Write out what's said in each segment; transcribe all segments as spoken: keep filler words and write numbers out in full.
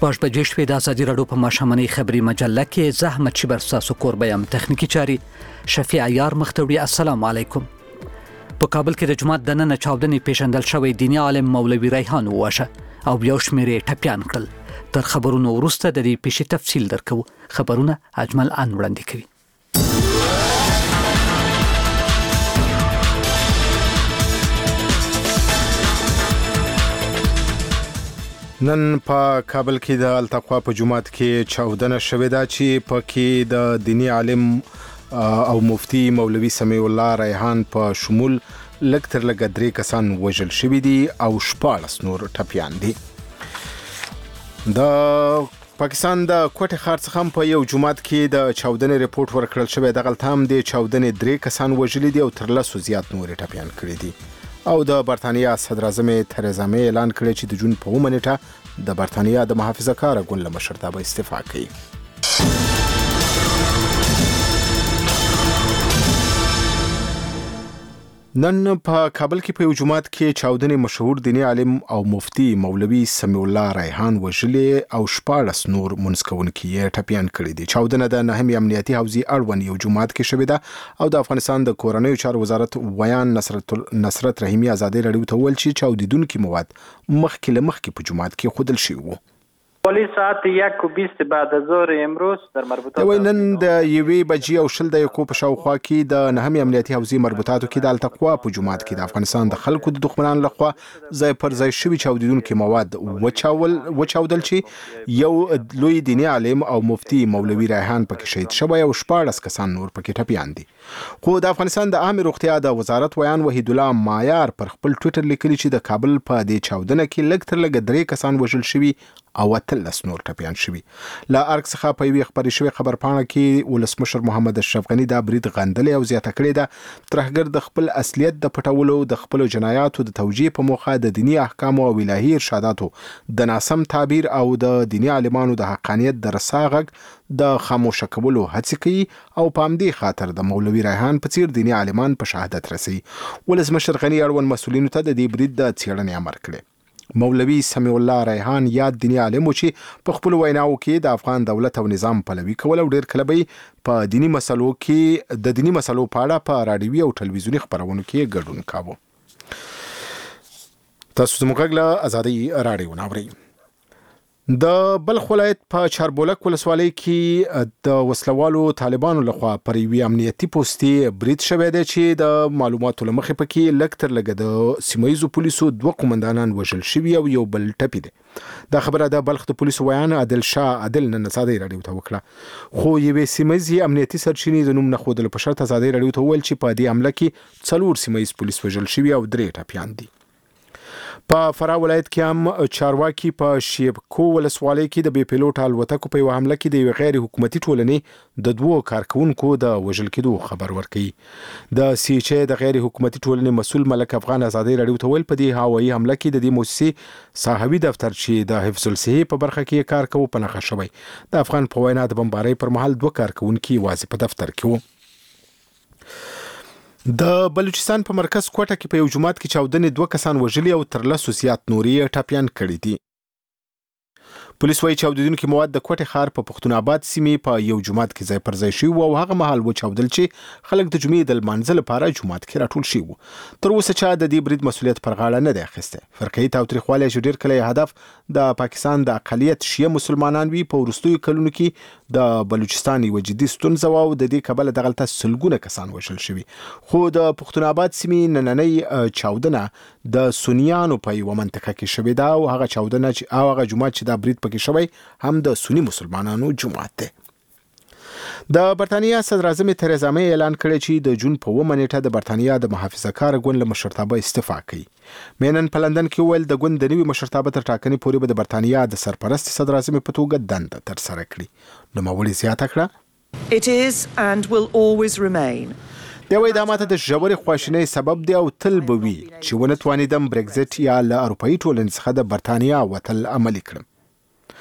شپږ بجې شوې د ازادي راډیو په ماښامنۍ خبري مجله کې زه احمد شیبر ستاسو کوربه یم. تخنیکي چاري شفیع عیار مختوړي. السلام علیکم. په کابل کې د جماعت د نن چاودنې پیژندل شوی دیني عالم مولوي ریحان وواژه او بیا شمیرې ټپیان کړل. تر خبرونو وروسته د دې پیښې تفصیل درکو. خبرونه اجمل ان وړاندې کوي. نن په کابل کې د التقوا په جماعت کې چاودنه شوې ده چې پکې د دیني عالم او مفتی مولوي سمیع الله ریحان په شمول لږ تر لږه درې کسان وژل شوي دي او شپاړس نور ټپیان دي. د پاکستان د کوټې ښار څخه په یو جماعت کې د چاودنې رپورټ ورکړل شوی. دغلته هم د چاودنې درې کسان وژلي دي او تر لسو زیات نور ټپیان کړي دي. او د برتانیا صدراعظم تریزا می اعلان کړی چې د جون په اوومه نیټه د برتانیا د محافظه کار ګوند له مشرتابه استعفا کوي. نن په کابل کې په یو جماعت کې چاودنې مشهور دیني عالم او مفتی مولوي سمیع الله ریحان وژلې او شپاړس نور منځ کوونکي یې ټپیان کړي دي. چاودنه د نهمې امنیتي حوزې اړوند یو جماعت کې شوې ده او د افغانستان د کورنیو چارو وزارت ویان نصرت نصرت رحیمي ازادي راډیو ته وویل چې چاودیدونکي مواد مخکې له مخکې په جماعت کې ښودل شوي وو. پلیس ساعت یک و بیست بعد از ظهر امروز در مربوطات دوی نن د یوې بجې او شل دقیقو په شاوخوا کې د نهمې امنیتي حوزې مربوطاتو کې د التقوا په جماعت کې د افغانستان د خلکو د دښمنانو لخوا ځای پر ځای شوي چاودیدونکي مواد وچاول وچاودل چې یو لوی دیني عالم او مفتی مولوي ریحان پکې شهید شوی او شپاړس کسان نور پکې ټپیان دي. خو د افغانستان د عامه روغتیا د وزارت ویان وحید الله مایار پر خپل ټویټر لیکلي چې د کابل په دې چاودنه کې لږ تر لږه درې کسان وژل شوي او اتلس نور ټپیان شوي. له ارګ څخه په یوې خپرې شوې خبرپاڼه کې ولسمشر محمد اشرف غني دا برید غندلی او زیاته کړې ده ترهګر د خپل اصلیت د پټولو د خپلو جنایاتو د توجیه په موخه د دیني احکامو او الهي ارشاداتو د ناسم تعبیر او د دیني عالمانو د حقانیت د رسا غږ د خاموشه کولو هڅې کوي او په همدې خاطر د مولوي ریحان په څیر دیني عالمان په شهادت رسوي. ولسمشر غني اړوند مسؤلینو ته د دې برید د څېړنې امر کړی. مولوي سمیع الله ریحان یاد دیني عالم و چې په خپل ویناو کې د افغان دولت او نظام پلوي کول او ډېر کله به په دینی مسلو کې د دینی مسلو په اړه په راډیوي او ټلویزیوني خبرونو کې ګډون کاوه. تاسو زموږ له ازادي راډیو ناوري. د بلخ ولایت په چاربولک ولسوالۍ کې د وسلوالو طالبانو لخوا پر یوې امنیتي پوستې برید شوی دی چې د معلوماتو له مخې پکې لږ تر لږه د سیمه ییزو پولیسو دوه قومندانان وژل شوي او یو بل ټپي دی. دا خبره د بلخ د پولیسو ویان عادل شاه عادل نن ازادي راډیو ته وکړه. خو یوې سیمه ییزې امنیتي سرچینې د نوم نه ښودلو په شرط ازادي راډیو ته وویل چې په دې حمله کې څلور سیمه ییز پولیس وژل شوي او درې ټپیان دي. په فراه ولایت کې هم چارواکي په شیبکو ولسوالۍ کې د بې پیلوټ الوتکو په یوه حمله کې د یوې غیر حکومتي ټولنې د دوو کارکونکو د وژل کېدو خبر ورکوي. د سی ایچ ای د غیر حکومتي ټولنې مسؤل ملک افغان ازادي راډیو ته ویل په دې هوایي حمله کې د دې مؤسسې صاحبي دفتر چې د حفظ الصحې په برخه کې کار کوي په نښه شوی. د افغان په وینا د بمبارۍ پر مهال دوه کارکونکي یوازې په دفتر کې وو. د بلوچستان په مرکز کوټه کې په یو جماعت کې چاودنې دوه کسان وژلي او تر لسو زیات نور یې ټپیان کړي دي. پولیس وايي چاودیدونکي مواد د کوټې ښار په پښتون آباد سیمې په یو جماعت کې ځای پر ځای شوي او هغه مهال وچاودل چې خلک د جمعې د لمانځه لپاره جومات کې راټول شوي وو. تر اوسه چا د دې برید مسؤلیت پر غاړه نه دی اخیستی. فرقه‌يي تاوتریخوالی چې ډېر کله یې هدف د پاکستان د اقلیت شیعه مسلمانان وي په وروستیو کلونو کې د بلوچستان یوه جدي ستونزه وه او د دې کبله دغلته سلګونه کسان وژل شوي. خو د پښتون آباد سیمې نننۍ چاودنه د سنیانو په یوه منطقه کې شوې ده او هغه چاودنه چې او هغه جومات چې دا برید پکې شوی هم د سنی مسلمانانو جماعت دی. د برتانیا صدراعظم تریزا می اعلان کړی چې د جون په اوومه نیټه د برتانیا د محافظه کار ګوند له مشرتابه استعفا کوي. مینن په لندن کې ویل د ګوند د نوي مشرتابه تر ټاکنې پورې به د برتانیا د سرپرست صدراعظم په توګه دنده ترسره کړي. نوموړي زیاته کړه It is and will always remain دی وایي دا ماته د ژورې خواشینۍ سبب دی او تل به وي چې ونه توانېدم برګزټ یا له اروپایي ټولنې څخه د برتانیا وتل عملي کړم.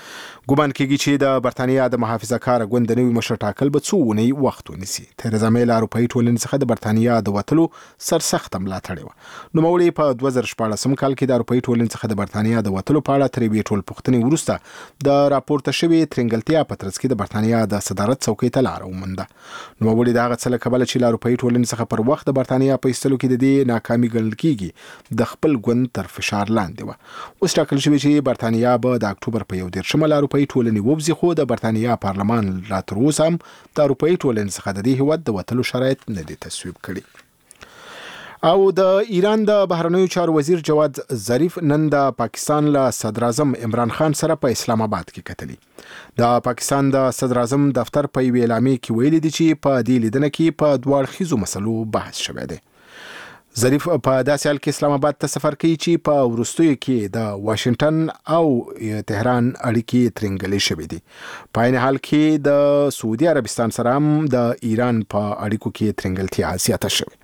ګومان کېږي چې د برتانیا د محافظه کار ګوند د نوي مشر ټاکل به څو اونۍ وخت ونیسي. تیرزا مې له اروپایي ټولنې څخه د برتانیا د وتلو سرسخته ملاتړې وه. نوموړي په دوه زره شپاړسم کال کې د اروپایي ټولنې څخه د برتانیا د وتلو په اړه تر یوې ټولپوښتنې وروسته د راپورته شوې ترنګلتیا په ترڅ کې د برتانیا د صدارت څوکۍ ته لاره ومونده. نوموړي د هغه څه له کبله چې له اروپایي ټولنې څخه پر وخت د برتانیا په ایستلو کې د دې ناکامي ګڼل کېږي د خپل ګوند تر فشار لاندې وه. اوس ټاکل شوي چې برتانیا به د اکتوبر په یو دېرشمه له اروپایي ټولنې ووځي، خو د برتانیا پارلمان لا تر اوسه هم د اروپایي ټولنې څخه د دې هیواد د وتلو شرایط نه دي تصویب کړي. او د ایران د بهرنیو چارو وزیر جواد ظریف نن د پاکستان له صدر اعظم عمران خان سره په اسلام آباد کې کتلي. د پاکستان د صدر اعظم دفتر په یوې اعلامیې کې ویلي دي چې په دې لیدنه کې په دوه اړخیزو مسلو بحث شوی دی. ظریف په داسې حال کې اسلام آباد ته سفر کوي چې په وروستیو کې د واشنگټن او تهران اړیکې ترنګلې شوې دي. په عین حال کې د سعودي عربستان سره هم د ایران په اړیکو کې ترنګلتیا زیاته شوې.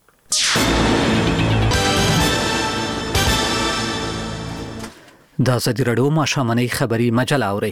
د ازادي راډیو ماښامنۍ خبري مجله اورئ.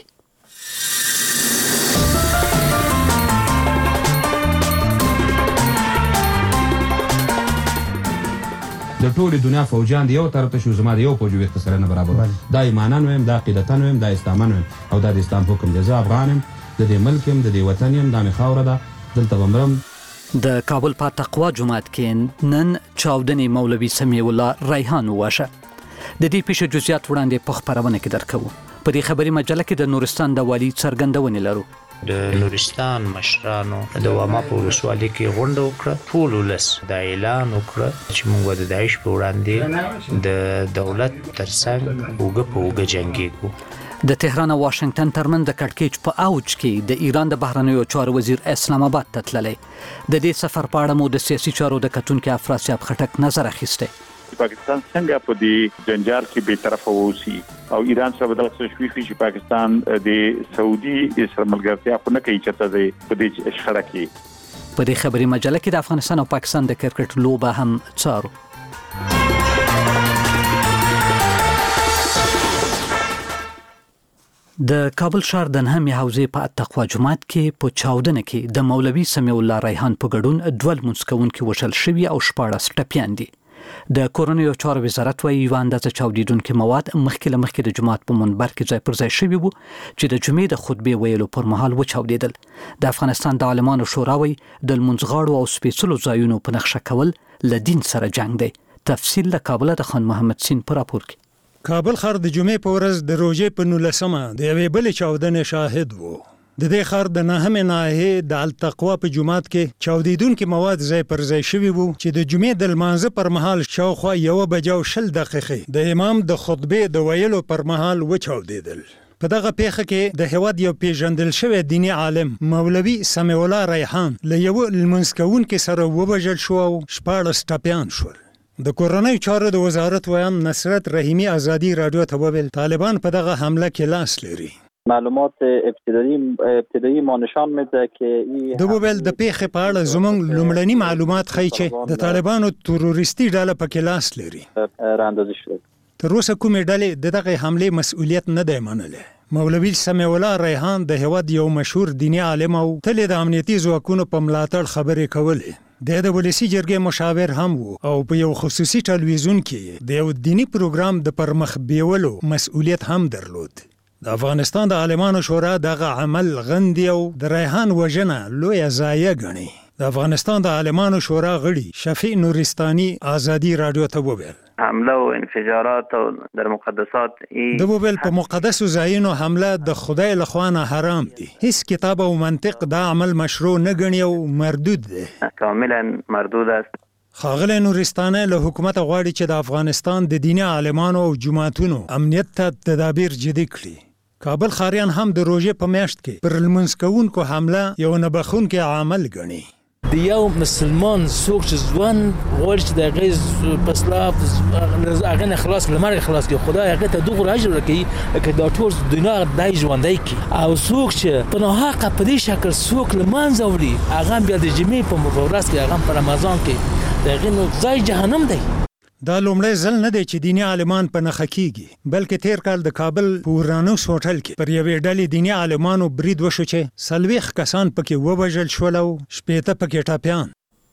د ټولې دنیا فوجان دی یو طرف ته شو، زما د یو فوج وخت سره نه برابر. دا ایمانان ویم، دا عقیدتان ویم، دا استامن ویم او دا د اسلام حکم دی. زه افغان یم، د دې ملک یم، د دې وطن یم، دا مې خاوره ده، دلته به مرم. د کابل په تقوا جومات کې نن چاودنې مولوي سمیع الله ریحان وواژه. د دې پیښې جزئیات وړاندې په خبرونه کې درکوو. په دې خبري مجله کې د نورستان د والي څرګندونې لرو. د نورستان مشرانو د واما په ولسوالۍ کې غونډه وکړه. ټول ولس دا اعلان وکړه چې موږ د داعش په وړاندې د دولت ترڅنګ اوږه په اوږه جنګېږو. د تهران او واشنگټن ترمنځ د کړکېچ په اوج کې د ایران د بهرنیو چارو وزیر اسلام آباد ته تللی. د دې سفر په اړه مو د سیاسي چارو د کتونکي افراسیاب خټک نظر اخیستی. پاکستان څنګه په دې جنجال کې به طرفه ووسی او ایران سره بدل شوی چې پاکستان د سعودي سره ملګرتیا خو نه کوي چې ته په دې شخړه کې. په دې خبري مجله کې د افغانستان او پاکستان د کرکټ لوبه هم څارو. د کابل ښار د نهمې حوزې په تقوا جومات کې په چاودنه کې د مولوي سمیع الله ریحان په ګډون دوه لمونځ کوونکي وژل شوي او شپاړس ټپیان دي. د کورنیو چارو وزارت وايي یو اندازه چاودیدونکي مواد مخکې له مخکې د جومات په منبر کې ځای پر ځای شوي وو چې د جمعې د خطبې ویلو پر مهال وچاودېدل. د افغانستان د عالمانو شورا وايي د لمونځغاړو او سپېڅلو ځایونو په نقشه کول له دین سره جنګ دی. تفصیل له کابل د خان محمد سین په راپور کې. کابل ښار د جمعې په ورځ د روژې په نولسمه د یوې بلې چاودنې شاهد وو. د دې ښار د نهمې ناحیې د التقوا په جومات کې چاودیدونکي مواد ځای پر ځای شوي وو چې د جمعې د لمانځه پر مهال شاوخوا یوه بجه او شل دقیقې د امام د خطبې د ویلو پر مهال وچاودېدل. په دغه پیښه کې د هیواد یو پیژندل شوی دیني عالم مولوي سمیع الله ریحان له یوه لمونځ کوونکي سره ووژل شو او شپاړس ټپیان شول. د کورنیو چارو د وزارت ویان نصرت رحیمي ازادي راډیو ته وویل طالبان په دغه حمله کې لاس لري. معلومات ابتدایی ابتدایی ما نشان میده که د وبل د پیښې په اړه زموږ لومړني معلومات ښیي چې د طالبانو تروریستي ډله پکې لاس لري. راندازي شوه. تر اوسه کومې ډلې د دغه حملې مسؤلیت نه دی منلی. مولوي سمیع الله ریحان د هیواد یو مشهور دیني عالم او تل د امنیتي ځواکونو په ملاتړ خبرې کولې. د د ولسی جرګې مشاور هم وو او په یو خصوصي ټلویزیون کې د یو دینی پروګرام د پرمخ بیولو مسؤلیت هم درلود. د افغانستان د عالمانو شورا دغه عمل غندي او د ریحان وژنه لویه ضایعه ګڼي. د افغانستان د عالمانو شورا غړي شفیع نورستاني ازادي راډیو ته وویل حمله او انفجارات او در مقدسات د وویل په مقدسو ځایونو حمله د خدای له خوا نه حرام دي. هیڅ کتاب او منطق دا عمل مشروع نه ګڼي او مردود دی. کاملا مردود است. ښاغلی نورستاني له حکومت غواړي چې د افغانستان د دیني عالمانو او جوماتونو امنیت ته تدابیر جدي کړي. کابل ښاریان هم د روژې په میاشت کې پر لمونځ کوونکو حمله یو نه بخښونکی عمل ګڼي. د یو مسلمان څوک چې ژوند غواړي چې د هغې په اصلاح هغه نه خلاص کړي، له مرګه خلاص کړي، خدای هغې ته دومره اجر ورکوي لکه دا ټول دنیا دی ژوندی کړي. او څوک چې په ناحقه په دې شکل څوک له منځه وړي هغه هم بیا د جمعې په ورځ کې هغه هم په رمضان کې د هغې نو ځای جهنم دی. دا لومړی ځل نه دی چې دیني عالمان په نښه کیږي، بلکې تیر کال د کابل په اورانوس هوټل کې پر یوې ډلې دیني عالمانو برید وشو چې څلوېښت کسان پکې ووژل شول او شپېته پکې ټپیان.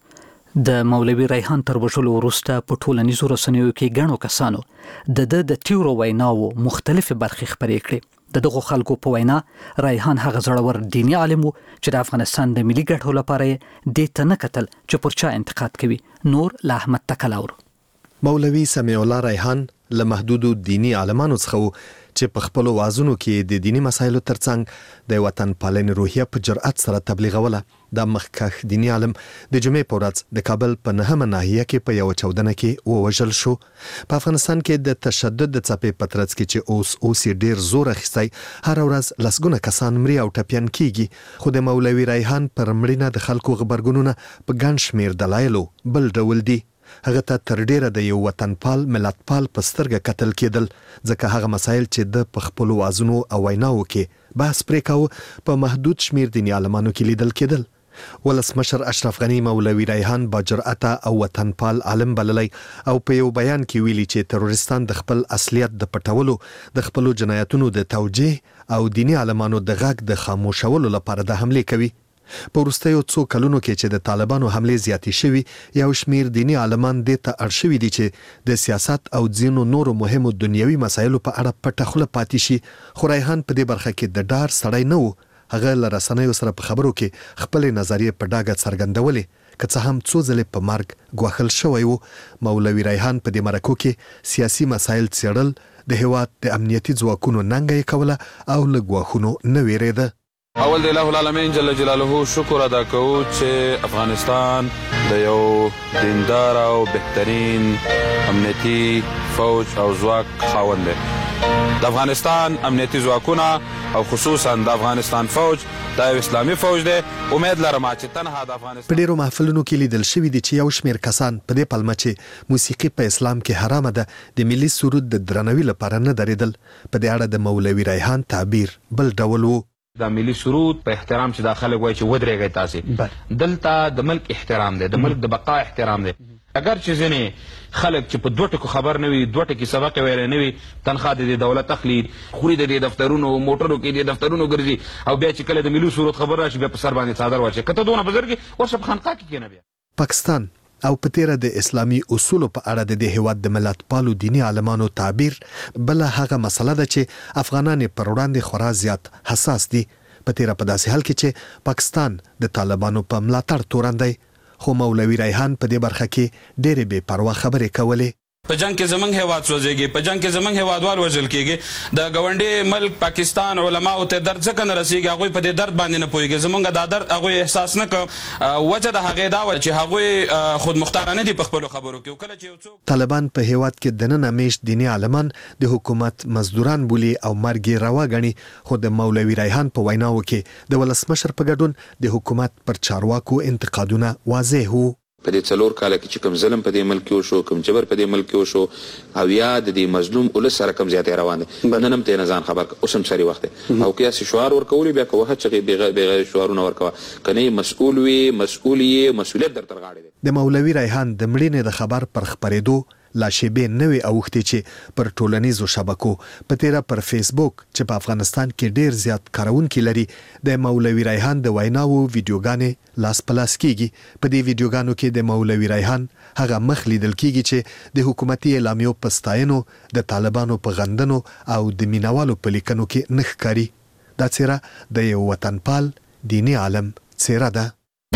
د مولوي ریحان تر وژلو وروسته په ټولنیزو رسنیو کې ګڼو کسانو د ده د تیورو ویناوو مختلفې برخې خپرې کړې. د دغو خلکو په وینا ریحان هغه زړور دیني عالم و چې د افغانستان د ملي ګټو لپاره یې دې ته نه کتل چې پر چا انتقاد کوي. نور له احمد تکلاور. مولوي سمیع الله ریحان له محدودو دیني عالمانو څخه چې په خپلو وازونو کې د دینی مسایلو ترڅنګ د وطن پالنې روحیه په جرأت سره تبلیغوله. د مخکښ دیني عالم د جمعې په ورځ د کابل په نهمه ناحیه کې په یوه چاودنه کې ووژل شو. په افغانستان کې د تشدد د څپې په ترڅ کې چې اوس اوس ډیر زور اخیستی، هر ورځ لسګونه کسان مري او ټپیان کیږي. خو د مولوي ریحان پر مړینه د خلکو غبرګونونه په ګڼ شمېر دلایلو بل ډول دي. هغه ته تر ډیره د یو وطنپال ملتپال په سترګه کتل کېدل، ځکه هغه مسایل چې د په خپلو وازونو او ویناوو کې بحث پرې کاوه په محدود شمیر دیني عالمانو کې لیدل کېدل. ولسمشر اشرف غنی مولوي ریحان با جرأته او وطنپال عالم بللی او په یو بیان کې ویلي چې تروریستان د خپل اصلیت د پټولو، د خپلو جنایتونو د توجیه او دیني عالمانو د غږ د خاموشولو لپاره د حملې کوي. په وروستیو څو کلونو کې چې د طالبانو حملې زیاتې شوي، یو شمیر دیني عالمان دې ته اړ شوي دي چې د سیاست او ځینو نورو مهمو دنیوي مسایلو په اړه پټه خوله پاتې شي. خو ریحان په دې برخه کې د ډار سړی نه و. هغه له رسنیو سره په خبرو کې خپلې نظریې په ډاګه څرګندولې، که څه هم څو ځلې په مرګ ګواښل شوی و. مولوي ریحان په دې مرکو کې سیاسي مسایل څېړل، د هېواد د امنیتي ځواکونو ننګه یې کوله او له ګواښونو نه ویرېده. اول د الله العالمین جل جلاله شکر ادا کوو چې افغانستان د یو دیندار او بهترین امنیتي فوج او ځواک خاوند دی. د افغانستان امنیتي ځواکونه او خصوصا د افغانستان فوج دا یو اسلامي فوج دی. امید لرم چې تنها د افغانستان په ډیرو محفلونو کې لیدل شوي دي چې یو شمیر کسان په دې پلمه چې موسیقي په اسلام کې حرامه ده، د ملي سرود د درناوي لپاره نه درېدل. په دې اړه د مولوي ریحان تعبیر بل ډول و. د ملي سرود په احترام چې دا خلک وایي چې ودرېږئ تاسې، دلته د ملک احترام دی، د ملک د بقا احترام دی. اگر چې ځینې خلک چې په دوه ټکو خبر نه وي، دوه ټکي سبق یې ویلی نه وي، تنخوا د دې دولت اخلي، خوري د دې دفترونو موټرو کې د دفترونو ګرځي، او بیا چې کله د ملي سرود خبر راشي بیا په سر باندې څادر واچوي. که ته دونه بزرګ یې ورشه په خانقاه کې کښېنه. بیا پاکستان او په تیره د اسلامي اصولو په اړه د دې هېواد د ملتپالو دیني عالمانو تعبیر بله هغه مسله ده چې افغانان یې پر وړاندې خورا زیات حساس دي. په تیره په داسې حال کې چې پاکستان د طالبانو په ملاتړ تورن دی، خو مولوي ریحان په دې برخه کې ډېرې بې پروا خبرې کولې. په جنگ کې زمونږ هیواد سوځېږي، په جنگ کې زمونږ هیوادوال وژل کېږي. د ګاونډي ملک پاکستان علماو ته درد ځکه نه رسېږي، هغوی په دې درد باندې نه پوهېږي. زمونږ دا درد هغوی احساس نه کوي. وجه د هغې دا وه چې هغوی خودمختاره نه دي په خپلو خبرو کې. کله چې یو څوک طالبان په هیواد کې دننه میشت دیني عالمان د حکومت مزدوران بولي او مرګ یې روا ګڼي، خو د مولوي ریحان په ویناوو کې د ولسمشر په ګډون د حکومت پر چارواکو انتقادونه واضح وو. په دې څلور کاله کې چې کوم ظلم په دې ملک کې وشو، کوم جبر په دې ملک کې وشو، او یا د دې مظلوم ولس سره کوم زیاتې روان دي، نن هم ته نه ځان خبر اوس هم سری وخت دی. او که یاسې شعار ورکولې بیا که وخت چې بې بغیر شعارونه ورکوه، که نه مسؤول وي، مسؤول یې مسؤلیت در تر غاړې دی. د مولوي ریحان د مړینې د خبر پر خپرېدو لا شیبې نوې اوښتې چې پر ټولنیزو شبکو په تیره پر فیسبوک چې په افغانستان کې ډیر زیات کارونکي لري، د مولوي ریحان د ویناوو ویډیوګانې لاس په لاس کیږي. په دې ویډیوګانو کې د مولوي ریحان هغه مخ لیدل کیږي چې د حکومتي اعلامیو په ستاینو، د طالبانو په غندنو او د مینوالو په لیکنو کې نه ښکاري. دا څیره د یو وطنپال دیني عالم څیره ده.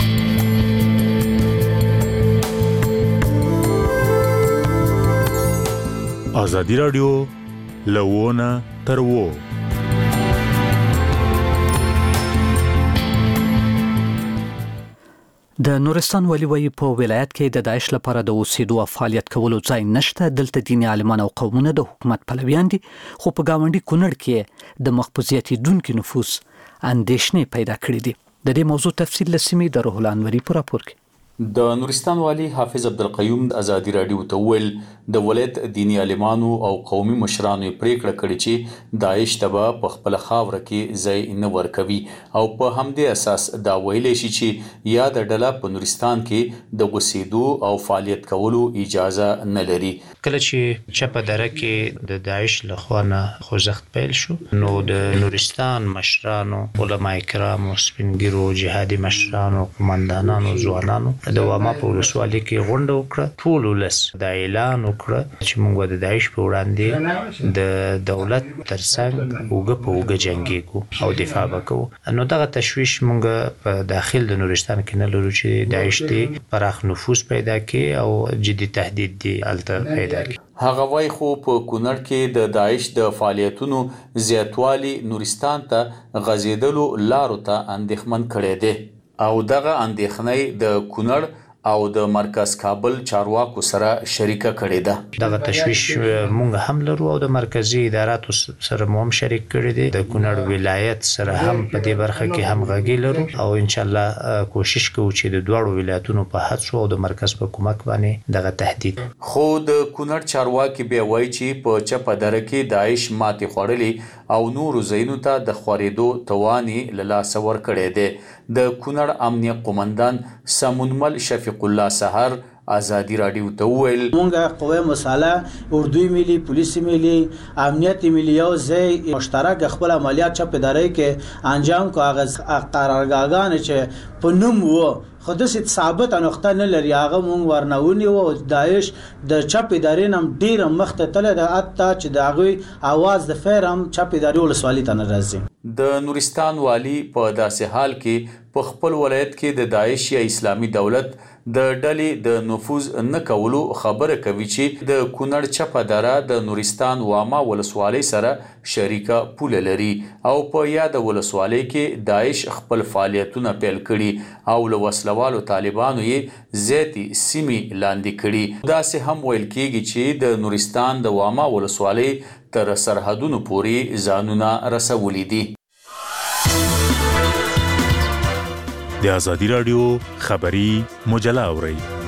ازادي راډیو لوونه تر وو. د نورستان والي وایي په ولایت کې د داعش لپاره د اوسېدو او فعالیت کولو ځای نشته. دلته دیني عالمان او قومونه د حکومت پلویان دي، خو په ګاونډي کونړ کې د مخبوزیت دونکو نفوس اندېښنې پیدا کړې دي. د دې موضوع تفصیل له سیمې د روح الله انوري په راپور کې. د نورستان والی حافظ عبدالقیوم د ازادي راډیو ته وویل د ولایت دینی عالمانو او قومي مشرانو پریکړه کړې چې داعش ته به په خپل خاوره کې ځای نه ورکوي او په همدې اساس دا ویلی شي چې یا د ډله په نورستان کې د اوسېدو او فعالیت کولو اجازه نه لري. کله چې چپه دره کې د داعش له خوا نه خوځښت پیل شو نو د نورستان مشرانو، علما کرامو، سپینګیرو، جهادي مشرانو، قماندانانو، ځوانانو د واما په ولسوالۍ کې غونډه وکړه. ټول ولس دا اعلان وکړه چې موږ د داعش په وړاندې د دولت ترڅنګ اوږه په اوږه جنګېږو او دفاع به کوو. نو دغه تشویش موږ په داخل د نورستان کې نه لرو چې داعش دې پراخ نفوذ پیدا کړي او جدي تهدید دې هلته پیدا کړي. هغه وای خو په کونړ کې د داعش د فعالیتونو زیاتوالی نورستان ته غځېدلو لارو ته اندېښمن کړی دی او دغه اندېښنه د کونړ او د مرکز کابل چارواکو سره شریکه کړې ده. دغه تشویش مونږ هم لرو او د مرکزی اداراتو سره مو هم شریک کړی دی. د کونړ ولایت سره هم په دې برخه کې هم غږی لرو او ان شاء الله کوشش کوو چې د دوړو ولایتونو په هڅو او د مرکز په کومک باندې دغه تهدید. خو د کونړ چارواکي بیا وایي چې په چپه دره کې داعش ماتې خوړلې او نورو ځایونو ته د خورېدو تواني له لاسه ورکړی دی. د کونړ امنیه قومندان سمونمل شفیق الله سحر آزادی راډیو ته وویل مونږه قوه مساله اردوی ملي پولیس ملي امنیت ملي یو ځای مشترک خپل عملیات چپ ادارې کې انجام کو اغاز قرارګاهان چې په نوم وو خودس ثابت نقطه نه لري هغه مونږ ورنونی او داعش د چپ ادارې نم ډیر مخته تل د اتا چې د هغه आवाज د فیرم چپ ادارې ولسوالۍ ته نه راځي. د نورستان والی په داسې حال کې په خپل ولایت کې د داعش یا اسلامي دولت د ډلې د نفوذ نه کولو خبره کوي چې د کونړ چپه دره د نورستان واما ولسوالۍ سره شریکه پوله لري او په یاد ولسوالۍ کې داعش خپل فعالیتونه پیل کړي او له وسلوالو طالبانو یې زیاتې سیمې لاندې کړي. داسې هم ویل کېږي چې د نورستان د واما ولسوالۍ تر سرحدونو پورې ځانونه رسولي دي. د ازادي راډیو خبري مجله اورئ.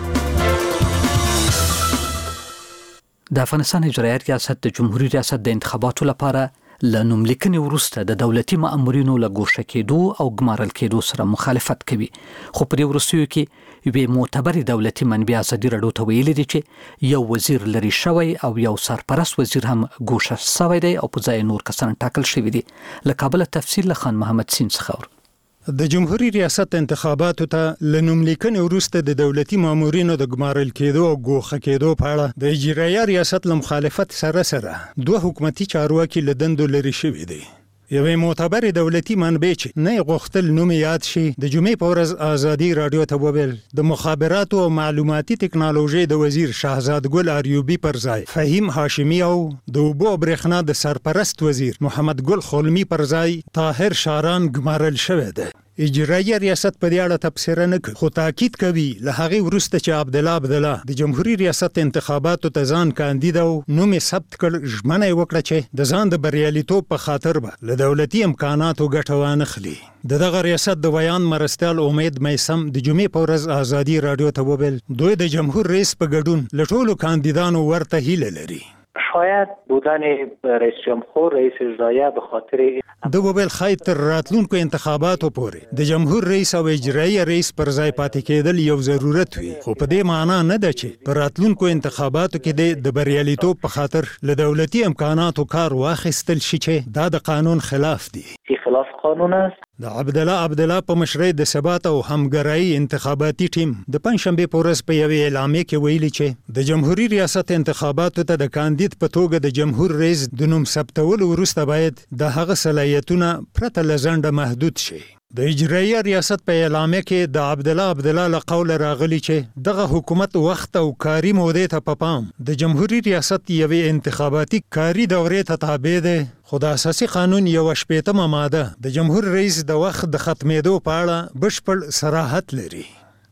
د افغانستان اجرایي ریاست د جمهوریت ریاست د انتخاباتو لپاره له نوملیکنې وروسته د دولتي مامورینو له ګوښه کېدو او ګمارل کېدو سره مخالفت کوي. خو په دې وروستیو کې یوې معتبرې دولتي منبع ازادي راډیو ته ویلي دي چې یو وزیر لري شوی او یو سرپرست وزیر هم ګوښه شوی دی او په ځای نور کسان ټاکل شوي دي. له کابل تفصیل له خان محمد سین څخه. د جمهوریت ریاست انتخاباتو ته له نوملیکنې وروسته د دولتي مامورینو د ګمارل کېدو او ګوښه کېدو په اړه د اجرایي ریاست له مخالفت سره سره دوه حکومتي چارواکي له دندو لرې شوي دي. یوې معتبرې دولتي منبع چې نه غوښتل نوم یاد شي د جمعې په ورځ ازادي راډیو ته وویل د مخابراتو او معلوماتي ټکنالوژۍ د وزیر شهزاد ګل اریوبي پر ځای فهیم هاشمي او د اوبو او برېښنا د سرپرست وزیر محمد ګل خلمي پر ځای طاهر شاران ګمارل شوی دی. اجرایي ریاست په دې اړه تبصره نه کوي خو تاکید کوي له هغې وروسته چې عبدالله عبدالله د جمهوریت ریاست انتخاباتو ته ځان کاندید او نوم یې ثبت کړ ژمنه یې وکړه چې د ځان د بریالیتوب په خاطر به له دولتي امکاناتو ګټه وانخلي. د دغه ریاست د بیان مرستیال امید میسم د جمعې په ورځ ازادي راډیو ته وویل دوی د جمهور رئیس په ګډون له ټولو کاندیدانو ورته هیله لري. شاید بودن رئیس جمهور رئیس اجرایه به خاطر د وویل خای تر راتلونکو انتخاباتو پورې د جمهور رئیس او اجرایي رئیس پر ځای پاتې کېدل یو ضرورت وي خو په دې معنا نه ده چې په راتلونکو انتخاباتو کې د بریالیتوب په خاطر له دولتي امکاناتو کار واخیستل شي چې دا د قانون خلاف دي. خلاف قانون است. د عبدالله عبدالله په مشرۍ د ثبات او همګرایي انتخاباتي ټیم د پنځشنبې په ورځ په یوې اعلامیه کې ویلي چې د جمهوریت ریاست انتخاباتو ته د کاندید په توګه د جمهور رئیس د نوم ثبتولو وروسته باید د هغه صلاحیتونه پرته له ځنډه محدود شي. د اجرایي ریاست په اعلامیه کې د عبدالله عبدالله له قوله راغلي چې دغه حکومت وخت او کاري مودې ته په پام د جمهوریت ریاست یوې انتخاباتي کاري دورې ته تابع دی خو د اساسي قانون یوه شپېتمه ماده د جمهور رئیس د وخت د ختمېدو په اړه بشپړ صراحت لري.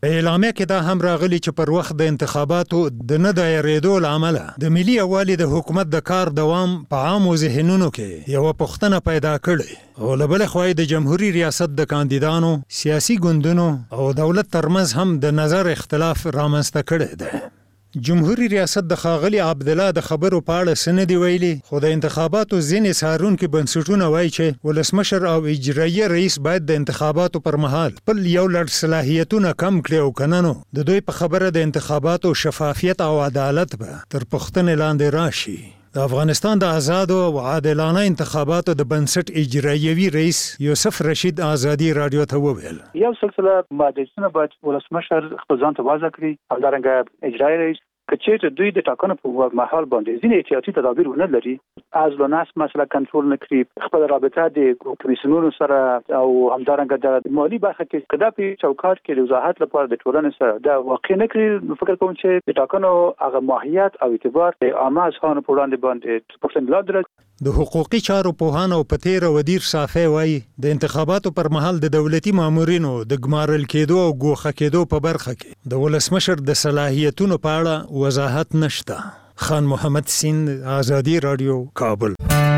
په اعلامیه کې دا هم راغلی چې پر وخت د انتخاباتو د نه دایریدو له امله د ملي یووالي د حکومت د کار دوام په عامو ذهنونو کې یوه پوښتنه پیدا کړې او له بلې خوا د جمهوري ریاست د کاندیدانو سیاسي ګوندونو او دولت ترمنځ هم د نظر اختلاف رامنځته کړی دی. جمهوریت ریاست د خاغلی عبدالله د خبرو په اړه څه نه دی ویلي، خو د انتخاباتو ځینې څارونکي بنسټونه وایي چې ولسمشر او اجراییه رئیس باید د انتخاباتو پر مهال خپل یو لړ صلاحیتونه کم کړي او که نه نو د دوی په خبره د انتخاباتو شفافیت او عدالت به تر پوښتنې لاندې راشي. د افغانستان د آزادو او عادلانه انتخاباتو د بنسټ اجرایوي رئیس یوسف رشید آزادي رادیو ته وویل یو سلسله ماده باید ولسمشر خپل ځان ته واضح کړي او دارنګه اجرایي رئیس که چېرته دوی د ټاکنو په مهال باندې ځینې احتیاطي تدابیر ونه لري، از لناس مسله کنټرول نه کړي، خپل رابطه د کمیسیونونو سره او همدارنګه د مالی برخه کې که دا په چوکاټ کې د وضاحت لپاره د ټولنې سره دا واقع نه کړي، فکر کوم چې د ټاکنو هغه ماهیت او اعتبار د عامه اذهانو په وړاندې باندې پوښتنه لاندې د حقوقي چارو پوهان او پتیر ودیر صافی وایي د انتخاباتو پر مهال د دولتي مامورینو د ګمارل کېدو او ګوښه کېدو په برخه کې د ولسمشر د صلاحیتونو په اړه وضاحت نشته. خان محمد سیند، آزادي رادیو، کابل.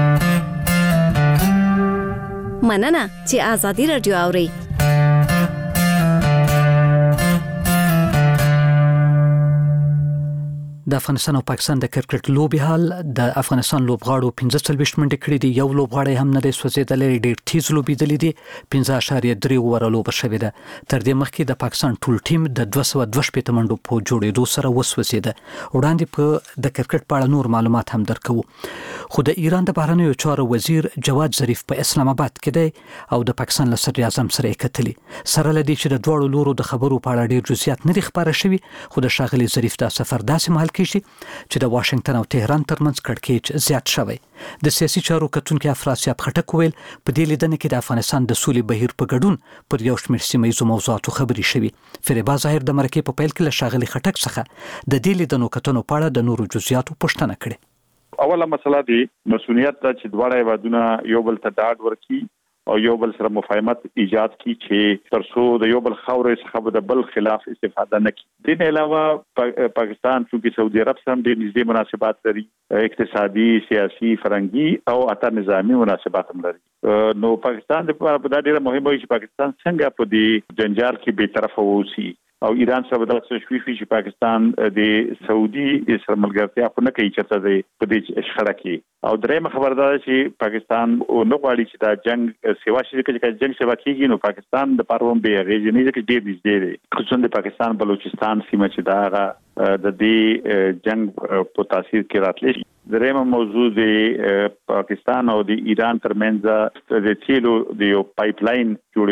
مننه چې آزادي رادیو اوري. د افغانستان او پاکستان د کرکټ لوبي حال د افغانستان لوبغاړو پنځه څلوېښت منټې کړې دي، یو لوبغاړی هم نه دی سوځېدلی، ډېر تیز لوبېدلی دي، پنځه اعشاریه درې اووره لوبه شوې ده. تر دې مخکې د پاکستان ټول ټیم د دوه سوه دوه شپېته منډو په جوړېدو سره وسوځېده. وړاندې په د کرکټ په اړه نور معلومات هم درکوو. خو د ایران د بهرنیو چارو وزیر جواد ظریف په اسلام آباد کې دی او د پاکستان له صدر اعظم سره یې کتلي. سره له دې چې د دواړو لورو د خبرو په اړه ډېر جزئیات نه دي خپاره شوي، خو د ښاغلي ظریف دا سفر داسې مهال کېږي چې د واشنگټن او تهران ترمنځ کړکېچ زیات شوی. د سیاسي چارو کتونکي افراسیاب خټک ویل په دې لیدنه کې د افغانستان د سولې بهیر په ګډون پر یو شمېر سیمه ییزو موضوعاتو خبرې شوي. فریبا ظاهر د مرکې په پیل کې له ښاغلي خټک څخه د دې لیدنو کتنو په اړه د نورو جزئیاتو پوښتنه کړې. اوله مسله دی مسؤلیت ته چې دواړه هیوادونه یو بل ته ډاډ ورکړي او یو بل سره مفاهمت ایجاد کی چې ترڅو د یو بل خاورې څخه د بل خلاف استفاده نه کړي. دین علاوه پاکستان چې سعودي عرب سره ډېر نږدې مناسبات لري، اقتصادي، سیاسي، فرهنګي او حتی نظامی مناسبات هم لري. نو پاکستان د په دا ډیره مهمه وي چې پاکستان څنګه په دې جنجال کې به طرف ووسی او ایران سره د تشویفي چې پاکستان د سعودي سره ملګرتیا خو نه کوي چې د په دې شخړه کې. او درېمه خبره ده چې پاکستان نو غواړي چې دا جنگ سیوا شي، چې جنگ سیوا کیږي نو پاکستان د پروم به غېږ نه ځکه ډېر نږدې دی، خصوصا د پاکستان بلوچستان سیمه چې دا د دې جنگ په تاثیر کې راتلی. درېمه موضوع د پاکستان او د ایران ترمنځ د تیلو د یو پایپ لاین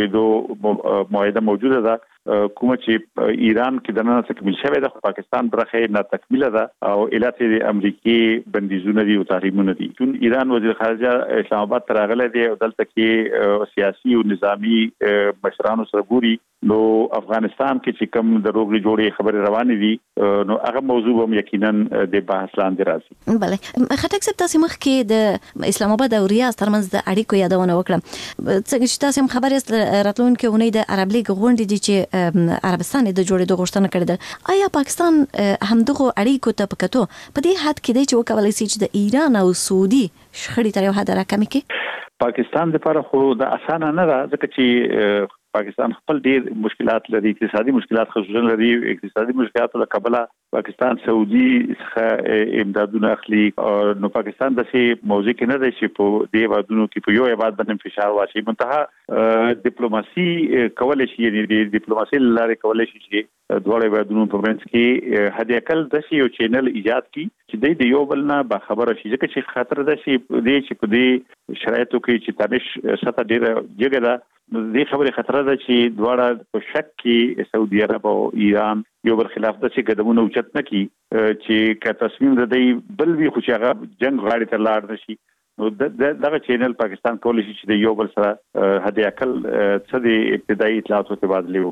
جوړېدو معاهده موجوده ده، کومه چې ایران کې د نن تکمیل شوې ده، پاکستان برخه نه تکمیل ده او علت د امریکای بندیزونه دي او تحریمونه دي. چون ایران وزیر خارجه اسلام آباد تراغله دی او دلته کې سیاسي او نظامی مشرانو سره ګوري، نو افغانستان کې چې کوم د روغې جوړې خبرې روانې دي نو هغه موضوع هم یقینا د بحث لاندې راځي. بله خټک صاحب، تاسو مخکې د اسلام آباد او ریاض ترمنځ د اړیکو یادونه وکړه، څنګه چې تاسو هم خبرې است راتلونکي اونۍ د عرب لیګ غونډې دي چې عربستان د جوړېدو غوښتنه کړې ده. آیا پاکستان همدغه اړیکو ته په کتو په دې حد کې دی چې وکولای شي چې د ایران او سعودي شخړې تر یو حد راکمې کړي؟ پاکستان لپاره خو د اسانه نه ده، ځکه چې پاکستان خپل ډیر مشکلات لري، اقتصادي مشکلات خصوصا لري. اقتصادي مشکلات له کبله پاکستان سعودي څخه امدادونه اخلي، نو پاکستان د سي موضوع کې نه دی چې په دې وادونو کې په یو هیواد باندې فشار واچي. منتها ډیپلوماسي کولای شي، یعنی د ډیپلوماسي لارې کولای شي چې دواړه وادونو په منځ کې هدي اکل د یو چینل ایجاد کی چې د یو بل نه با خبره شي، ځکه چې خطر ده چې دې چې په دې شرایطو کې چې تنش سطح ډیره جګه ده، نو دې خبره خطر ده چې دواړه په شک کې سعودي عرب او ایران یو بل خلاف د څه قدمونه اوچت نه کی چې که تصمیم ده دی بل وی خو چې هغه جنگ غاړي ته لاړ نشي. نو دغه چینل پاکستان کولای شي چې د یو بل سره هدي اکل څه د ابتدایي اطلاعاتو تبادله وکړي.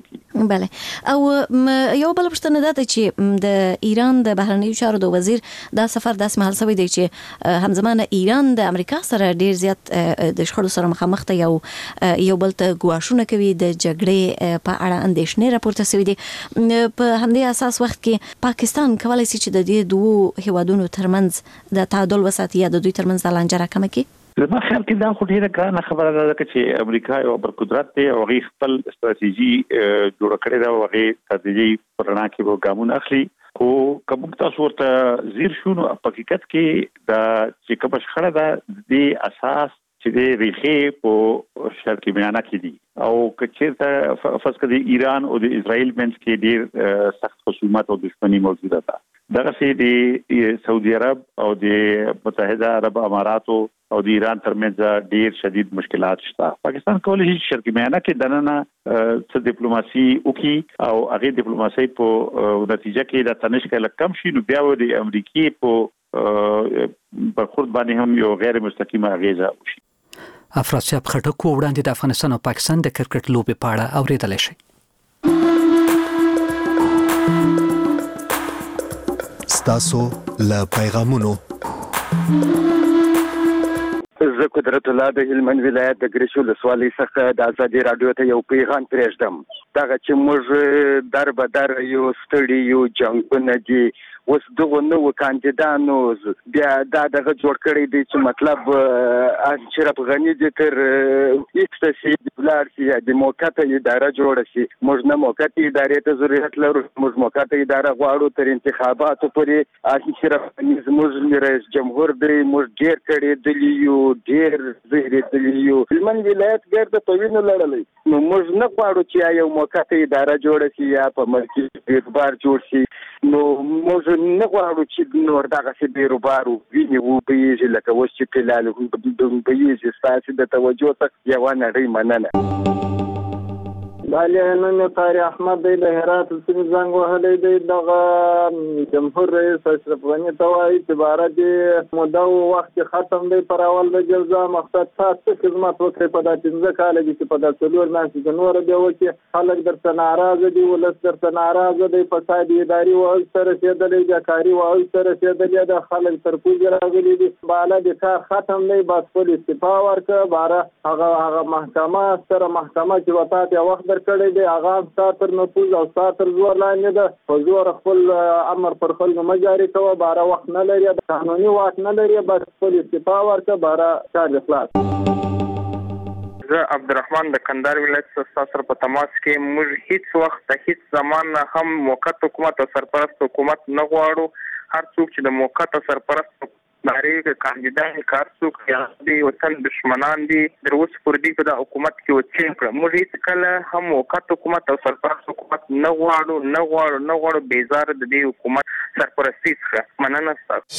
بله. او یو بل پوښتنه ده چې د ایران د بهرنیو چارو د وزیر دا سفر داسې مهال شوی دی چې همزمانه ایران د امریکا سره ډیر زیات د شخړو سره مخامخ ته یو یو بل ته ګواښونه کوي د جګړې په اړه اندېښنې راپورته شوې دي. په همدې اساس وخت کې پاکستان کولای شي چې د دې دوه هیوادونو ترمنځ د تعادل وساتي یا د دوی ترمنځ د لانجه راکمه کړي؟ زما خیال کې دا خو ډیره ګرانه خبره ده چې امریکا یو برقدرت دی او هغه خپل ستراتیژي جوړ کړې ده او هغه ستراتیژي پرانا کې به ګامونه اخلي. خو کوم تاسو ورته زیر شو نو په حقیقت کې دا چې کوم شخړه ده د اساس چې د ریخي په شرقي میانه کې دي او کچېرته فرض کړئ ایران او د اسرائیل منځ کې ډیر سخت خصومات او دښمنی موجوده ده. دغه سي د سعودي عرب او د متحده عرب اماراتو او د ایران ترمنځ ډیر شدید مشکلات شته. پاکستان کولای شي شرقي میانه کې دننه څه ډیپلوماسي وکړي او هغه ډیپلوماسي په نتیجه کې د تنش کله کم شي نو بیا د امریکای په برخورد باندې هم یو غیر مستقیمه اغیزه وشي. افراسیاب خټک وړاندې د افغانستان او پاکستان د کرکټ لوبې په اړه اوریدل شي. ستاسو له پیغامونو زه قدرت الله د هلمند ولایت د ګریشو ولسوالۍ څخه د ازادي رادیو ته یو پیغام پرېږدم. دغه چې موږ در به در یو ستړي یو جنګونه دي اوس دغه نو کاندیدانو بیا دا دغه جوړ کړی دی چې مطلب اشرف غنی دې تر ایکسټاسي دولار سي د موقته اداره جوړه شي. موږ نه موقته ادارې ته ضرورت لرو، موږ موقته اداره غواړو تر انتخاباتو پورې. اشرف غنی زموږ رئیس جمهور دی، موږ ډیر کړي دلی یو ډیر زهري دلی یو هلمند ولایت ګرد په وینو لړلې نو موږ نه غواړو چې یو موقته اداره جوړه شي یا په مرکزي اعتبار جوړ شي. نو موږ نه غواړو چې نور دغه څه بیروبارو ویني وو بيږي لکه اوس چې کلاله هم بيږي ستاسو د توجه څخه یو نړۍ مننه. بله نن طارق احمد دی د هرات سیمې زنګ وهلی دی. دغه جمهور رئیس اشرف غني ته وایي چې باره د موده او وخت ختم دی پر اول د جلسه مقصد تاسو خدمت وکړي په دا پنځه کاله کې په دا څلور میاشتې د نور دی وکړي خلک درته ناراضه دي، ولس درته ناراضه دی، فساد اداري او سره رسېدلی دی، کاري او سره رسېدلی دی، خلک تر پوزې راغلي دي. بالا د کار ختم دی، بس خپل استعفا ورکړه. باره هغه هغه محکمه سره محکمه چې وتا ته وخت کړی دی هغه ساتر نفوذ او ساتر زور لاندې ده. په زور خپل امر پر خلکو مجاري کوه، باره وخت نه لري، قانوني واک نه لري، بس خپل استعفا ورکړه، باره کار خلاص. زه عبدالرحمن د کندهار ولایت څخه سره په تماس کې. موږ هیڅ وخت هیڅ زمان هم موقت حکومت او سرپرست حکومت نه غواړو. هر څوک چې د موقت او سرپرست نارې کاندیدان کار څوک یا د وطن دشمنان دي در اوس پر دې په د حکومت کې وچې کړه. موږ هیڅ کله هم موقت حکومت او سرپرست حکومت نه غواړو نه غواړو نه غواړو بیزار د دې حکومت سرپرستی څخه. مننه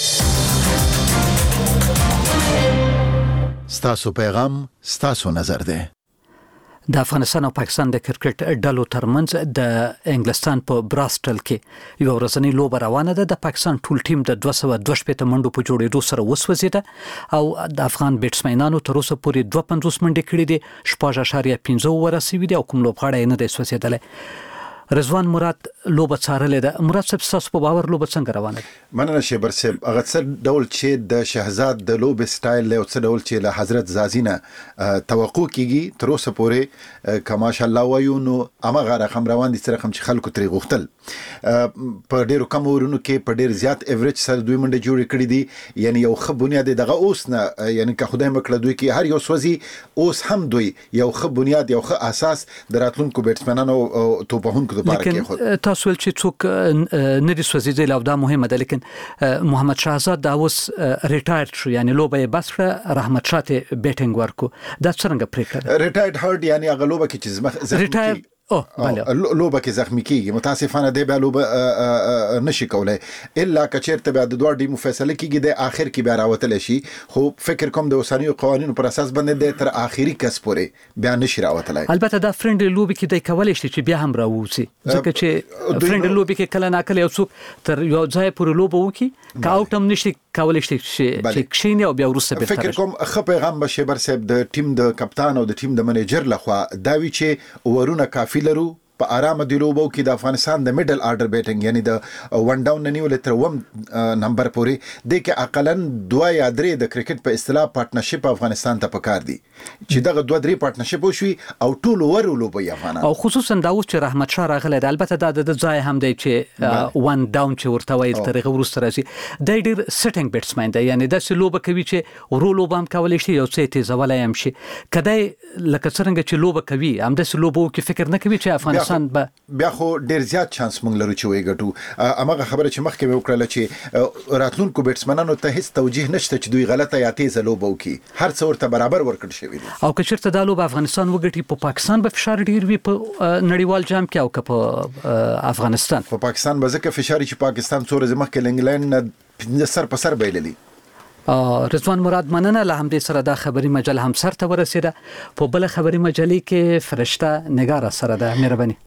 ستاسو. ستاسو پیغام ستاسو نظر دی. د افغانستان او پاکستان د کرکټ ډلو ترمنځ د انګلستان په براسټل کې یو ورځنی لوبه روانه ده. د پاکستان ټول ټیم د دوه سوه دوه شپېته منډو په جوړېدو سره وسوځېده او د افغان بیټسمنانو تر اوسه پورې دوه پنځوس منډې کړې دي، شپږ اعشاریه پنځه ورسېدي دي او کوم لوبغاړی نه دی سوځېدلی. رضوان مراد لوبه څارلې ده. مراد صاحب تاسو په باور لوبه څنګه روانه ده؟ مننه شیبر صاحب. هغه څه ډول چې د شهزاد د لوبې سټایل له څه ډول چې له حضرت زازینه توقع کیږي تر اوسه پورې که ماشاءالله وایو نو هغه رقم روان دي چې رقم چې خلکو ترې غوښتل. په ډیرو کم اورونو کې په ډیر زیات ایوریج سره دوی منډه جوړ کړی دي، یعنی یو ښه بنیاد دغه اوس نه، یعنی که خدای مکړه دوی کې هر یو سوځي اوس هم دوی یو ښه بنیاد یو ښه اساس د راتلونکو بیټسمنانو او توپهونکو لپاره کې خو تاسو ول چې څوک نه دي سوځیدل او دا مهمه ده، لیکن محمد شهزاد دا اوس ریټایر شو، یعنی لوبه یې بس کړه، رحمت شاه ته بیټینګ ورکو. دا څنګه پریکړه ریټایر هارد، یعنی هغه لوبه کې چې زما ریټایر اوه بله لوبه کې زخمی کیږي، متاسفانه دی بیا لوبه نشي کولای الا کچېرته بیا د دوه ټیمو فیصله کیږي د اخر کې بیا راوتل شي. خو فکر کوم د اوسنیو قوانینو پر اساس باندې د تر اخیری کس پورې بیا نشي راوتلای. البته دا فرند لوبي کې د کولای شي چې بیا هم راوځي، ځکه چې فرند لوبي کې کله ناکله یو څوک تر یو ځای پورې لوبه وکي کا اوټ هم نشي کولای شي چې کښینی او بیا ورسته به فکر کوم خو پیغام بشبر صاحب د ټیم د کپتان او د ټیم د منیجر لخوا دا وی چې ورونه کافي لرو په آرام دی لوبو کې د افغانستان د میډل آرډر بیټینګ یعنی د ون ډاون نیول تر وم نمبر پورې د کې اقلن دوه یا درې د کرکټ په اصطلاح پارټنرشپ افغانستان ته پکار دي چې دغه دوه درې پارټنرشپ وشي او ټول ورولو په افغانستان او خصوصا دا اوس چې رحمت شاه راغلی د البته دا د ځای هم دی چې ون ډاون چې ورته وایي تر هغه وروسته راځي د ډیر سټینګ بیټسمن دی یعنی د سلوبه کوي چې ورولو بام کولای شي یو څه تیزولای هم شي کدی لکه څنګه چې لوبه کوي هم د سلوبو کې فکر نه کوي چې افغانستان به بیا خو ډیر زیات چانس مونږ لرو چې وي ګټو امغه خبره چې مخکې مې وکړه چې راتلونکو بیټسمنانو ته هیڅ توجیه نشته چې دوی غلطه یا تیزه لوبه وکړي هر څه ورته برابر ورکړل شوی دی او که چیرته د لوبه افغانستان وګټي په پاکستان به فشار ډیر وي په نړیوال جام کې او که په افغانستان په پاکستان به ځکه فشار چې پاکستان څو ورځې مخکې انګلند سر په سر بایللی رضوان مراد مننه له همدې سره دا خبري مجله هم سر ته ورسیده په بل خبري مجلې کې فرشته نگار سره ده مهرباني